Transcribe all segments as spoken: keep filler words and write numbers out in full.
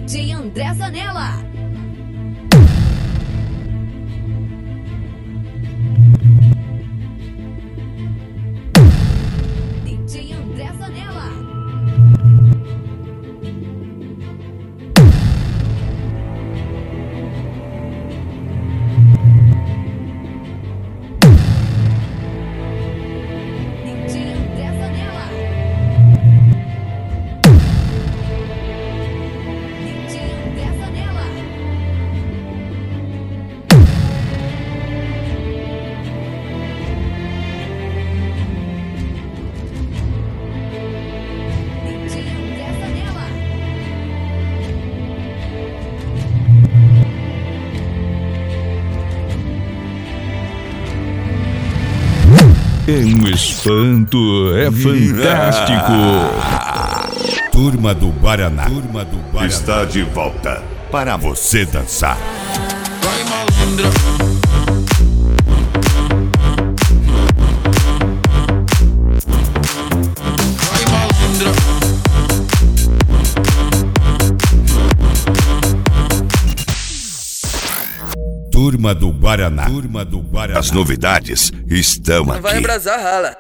D J André Zanella. D J André Zanella. É um espanto, é fantástico. Turma do Guaraná. Turma do Guaraná está de volta para você dançar. Vai, malandra. Vai, malandra. Turma do Guaraná. Turma do Guaraná. As novidades estão aqui. Vai embrasar, rala.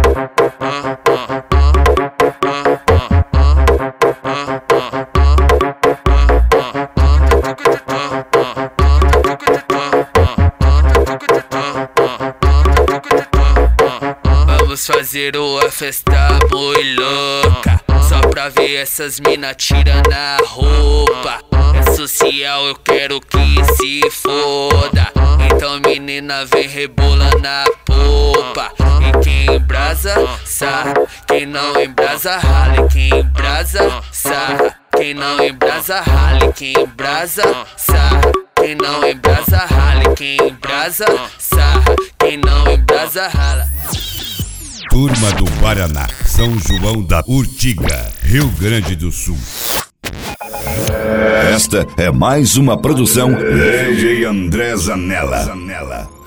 Vamos fazer uma festa muito louca, só pra ver essas mina tirando a roupa. É social, eu quero que se foda. Então menina vem rebola na polpa. E quem embrasa, sarra. Quem não embrasa, rala. E quem embrasa, sarra. Quem não embrasa, rala. E quem embrasa, sarra. Quem não embrasa, rala. E quem embrasa, sarra. Quem não embrasa, rala. Turma do Guaraná, São João da Urtiga, Rio Grande do Sul. Esta é mais uma produção D J André Zanella.